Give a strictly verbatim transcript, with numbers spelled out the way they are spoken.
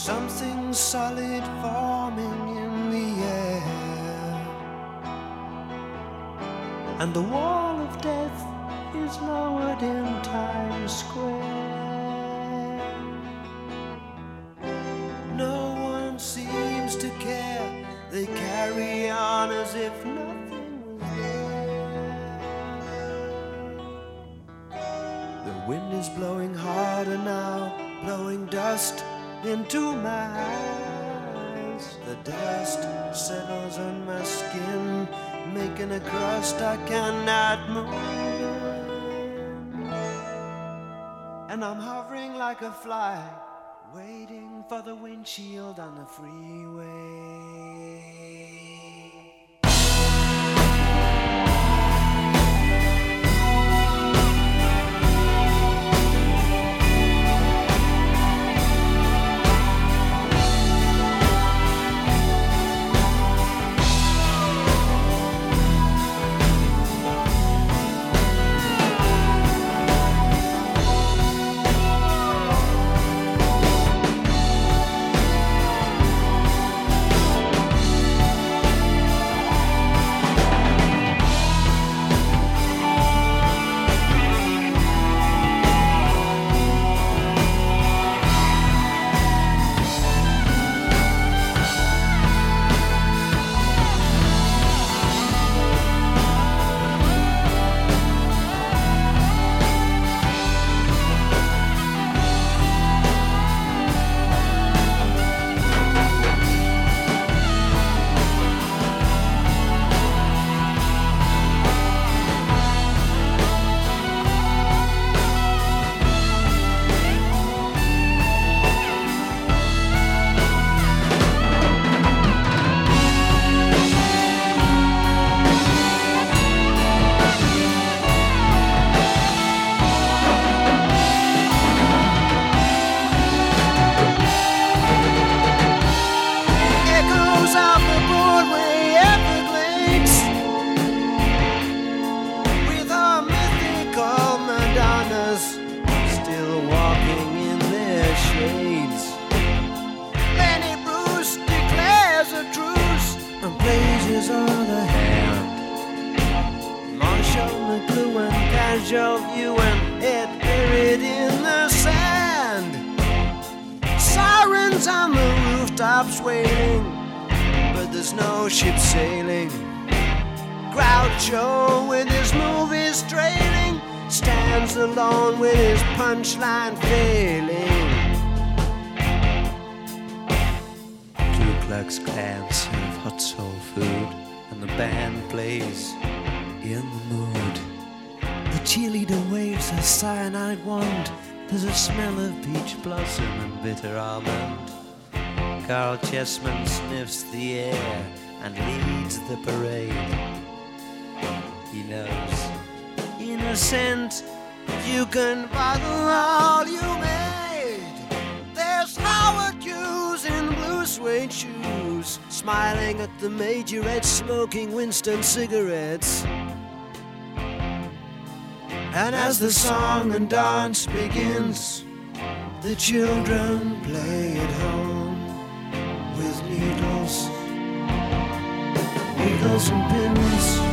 something solid forming in the air, and the wall of death is lowered in Times Square. No one seems to care, they carry on as if nothing was there. The wind is blowing harder now, blowing dust into my eyes. The dust settles on my skin, making a crust I cannot move. And I'm hovering like a fly, waiting for the windshield on the freeway. Still walking in their shades. Lenny Bruce declares a truce and blazes all the hand. Marshall McLuhan, casual viewing, head buried in the sand. Sirens on the rooftops wailing, but there's no ship sailing. Groucho with his movies trailing stands alone with his punchline failing. Ku Klux Klan serve hot soul food, and the band plays In the Mood. The cheerleader waves a cyanide wand. There's a smell of peach blossom and bitter almond. Carl Chessman sniffs the air and leads the parade. He knows, innocent, you can bottle all you made. There's Howard Hughes in blue suede shoes, smiling at the majorette, smoking Winston cigarettes. And as the song and dance begins, the children play at home with needles, needles and pins.